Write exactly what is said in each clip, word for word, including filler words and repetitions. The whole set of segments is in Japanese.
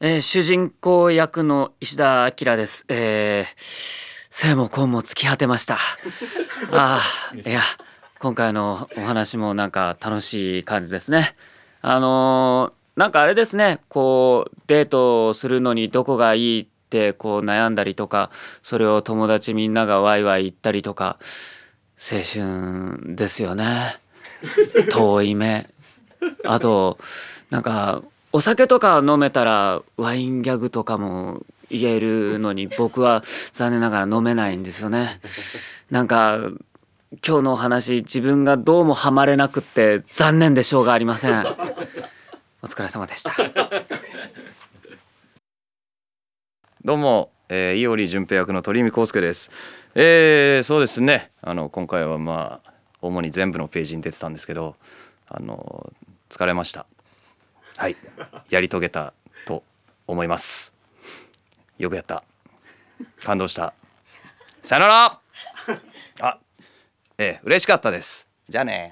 えー主人公役の石田明です。えー、生も根も尽き果てました。ああ、いや、今回のお話もなんか楽しい感じですね。あのーなんかあれですね、こうデートをするのにどこがいいってこう悩んだりとか、それを友達みんながワイワイ言ったりとか、青春ですよね。遠い目。あとなんかお酒とか飲めたらワインギャグとかも言えるのに、僕は残念ながら飲めないんですよね。なんか今日のお話、自分がどうもハマれなくって残念でしょうがありません。お疲れ様でした。 どうも、えー、伊織淳平役の鳥海浩介です。えー、そうですね、あの今回はまあ主に全部のページに出てたんですけど、あの疲れました。はい、やり遂げたと思います。よくやった。感動した。さよなら。あ、えー、嬉しかったです。じゃあね。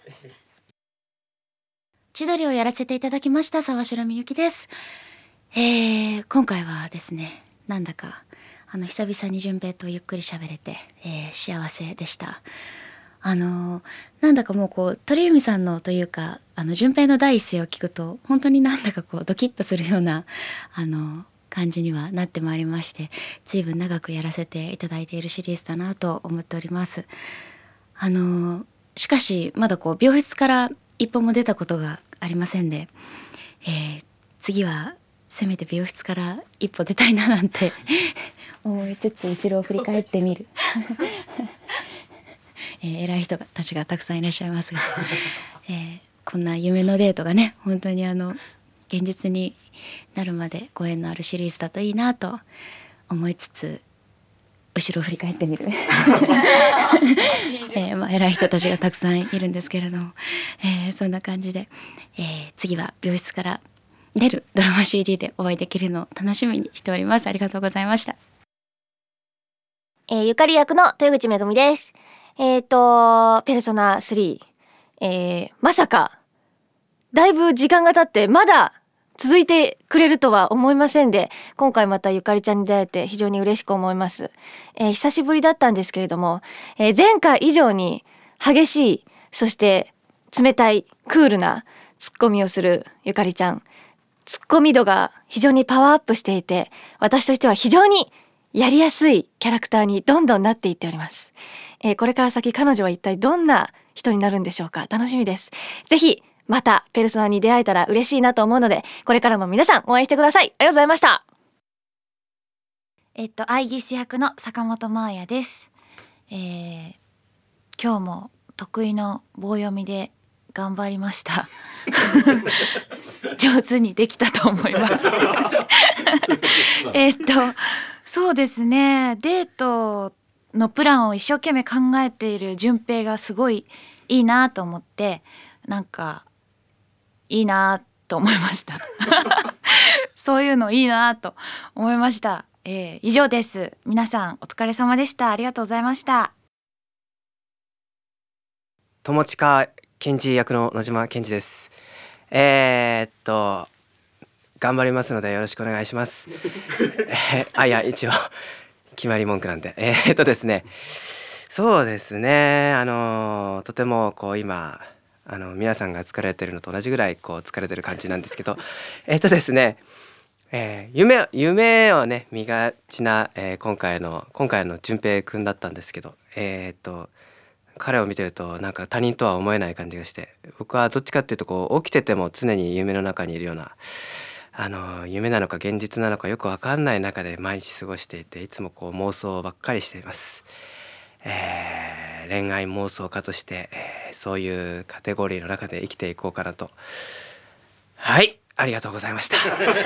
千鳥をやらせていただきました沢城みゆきです。えー、今回はですね、なんだかあの久々に順平とゆっくり喋れて、えー、幸せでした。あのー、なんだかもうこう鳥海さんのというか、あの順平の第一声を聞くと本当になんだかこうドキッとするようなあの感じにはなってまいりまして、随分長くやらせていただいているシリーズだなと思っております。あのー、しかしまだこう病室から一歩も出たことがありませんで、えー、次はせめて病室から一歩出たいななんて思いつつ後ろを振り返ってみる、えー、偉い人たちがたくさんいらっしゃいますが、えー、こんな夢のデートがね、本当にあの現実になるまでご縁のあるシリーズだといいなと思いつつ後ろを振り返ってみる、えーまあ、偉い人たちがたくさんいるんですけれども、えー、そんな感じで、えー、次は病室から出るドラマ シーディー でお会いできるのを楽しみにしております。ありがとうございました。 えー、ゆかり役の豊口めぐみです。えっとペルソナスリー、えー、まさかだいぶ時間が経ってまだ続いてくれるとは思いませんで、今回またゆかりちゃんに出会えて非常に嬉しく思います。えー、久しぶりだったんですけれども、えー、前回以上に激しい、そして冷たいクールなツッコミをするゆかりちゃん、ツッコミ度が非常にパワーアップしていて、私としては非常にやりやすいキャラクターにどんどんなっていっております。えー、これから先彼女は一体どんな人になるんでしょうか。楽しみです。ぜひまたペルソナに出会えたら嬉しいなと思うので、これからも皆さん応援してください。ありがとうございました。 えっとアイギス役の坂本真綾です。えー、今日も得意の棒読みで頑張りました上手にできたと思いますえっとそうですね、デートのプランを一生懸命考えている順平がすごいいいなと思って、なんかいいなと思いましたそういうのいいなと思いました。えー、以上です。皆さんお疲れ様でした。ありがとうございました。 友近健二役の野島健二です。えー、っと頑張りますのでよろしくお願いします。えー、あいや一応決まり文句なんで、えー、っとですねそうですねあのとてもこう今あの皆さんが疲れてるのと同じぐらいこう疲れてる感じなんですけど、えー、っとですね、えー、夢夢をね見がちな、えー、今回の今回の淳平くんだったんですけど、えー、っと彼を見てるとなんか他人とは思えない感じがして、僕はどっちかっていうとこう起きてても常に夢の中にいるような、あの夢なのか現実なのかよく分かんない中で毎日過ごしていて、いつもこう妄想ばっかりしています。えー、恋愛妄想家として、えー、そういうカテゴリーの中で生きていこうかなと。はい、ありがとうございました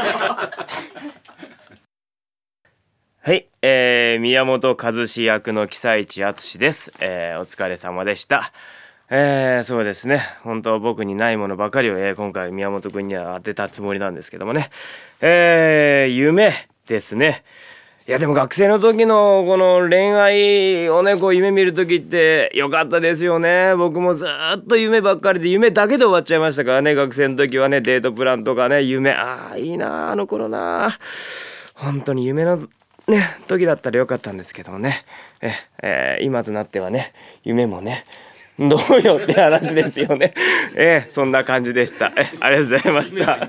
はい、えー、宮本和志役の久市敦です。えー、お疲れ様でした。えー、そうですね、本当僕にないものばかりを、えー、今回宮本くんには当てたつもりなんですけどもね、えー、夢ですね。 いやでも学生の時のこの恋愛をねこう夢見る時って良かったですよね。僕もずっと夢ばっかりで夢だけで終わっちゃいましたからね。学生の時はねデートプランとかね夢ああいいなあの頃な本当に夢のね時だったらよかったんですけどねえ、えー、今となってはね夢もねどうよって話ですよねえー、そんな感じでした。えありがとうございました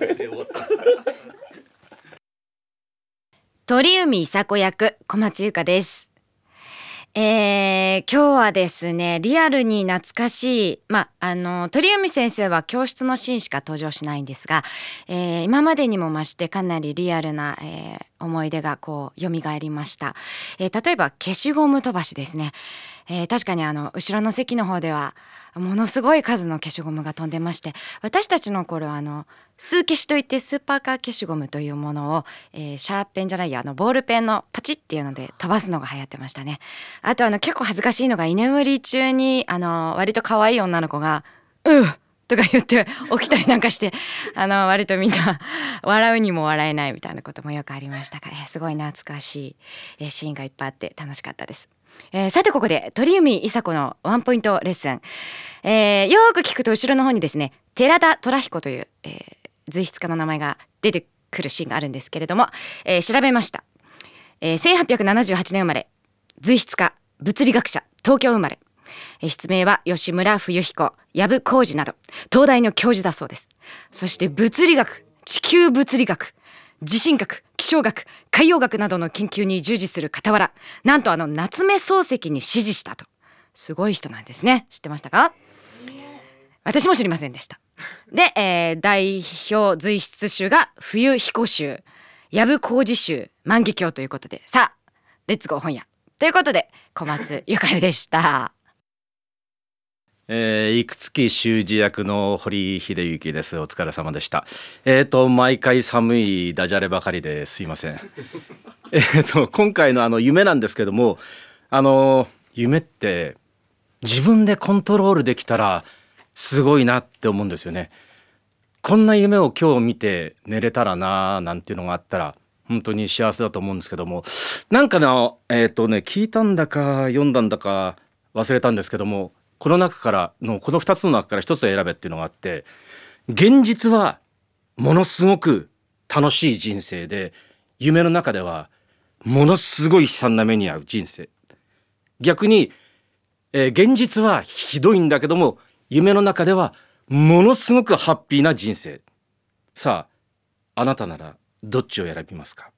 鳥海伊佐子役小松優香です。えー、今日はですねリアルに懐かしい、まあ、あの鳥海先生は教室のシーンしか登場しないんですが、えー、今までにも増してかなりリアルな、えー、思い出がこう蘇りました。えー、例えば消しゴム飛ばしですね。えー、確かにあの後ろの席の方ではものすごい数の消しゴムが飛んでまして、私たちの頃はあの数消しといってスーパーカー消しゴムというものを、えー、シャーペンじゃないやあのボールペンのポチッっていうので飛ばすのが流行ってましたね。あとあの結構恥ずかしいのが居眠り中にあの割と可愛い女の子が「うっ!」とか言って起きたりなんかしてあの割とみんな笑うにも笑えないみたいなこともよくありましたから、えー、すごい懐かしい、えー、シーンがいっぱいあって楽しかったです。えー、さてここで鳥海伊佐子のワンポイントレッスン、えー、よく聞くと後ろの方にですね寺田虎彦という、えー、随筆家の名前が出てくるシーンがあるんですけれども、えー、調べました。えー、せんはっぴゃくななじゅうはちねん生まれ、随筆家、物理学者、東京生まれ、えー、筆名は吉村冬彦、藪浩二など東大の教授だそうです。そして物理学、地球物理学、地震学、気象学、海洋学などの研究に従事する傍ら、なんとあの夏目漱石に師事したと。すごい人なんですね。知ってましたか？私も知りませんでした。で、えー、代表随筆集が冬彦集、藪浩二集、万華鏡ということで、さあレッツゴー本屋ということで小松ゆかりでした。 えー、いくつき修二役の堀秀幸です。お疲れ様でした。えっ、ー、と毎回寒いダジャレばかりですいません。えっと今回のあの夢なんですけども、あの夢って自分でコントロールできたらすごいなって思うんですよね。こんな夢を今日見て寝れたらななんていうのがあったら本当に幸せだと思うんですけども、なんかねえっ、ー、とね聞いたんだか読んだんだか忘れたんですけども、この中からのこのふたつの中からひとつ選べっていうのがあって、現実はものすごく楽しい人生で夢の中ではものすごい悲惨な目に遭う人生、逆に、えー、現実はひどいんだけども夢の中ではものすごくハッピーな人生。さああなたならどっちを選びますか？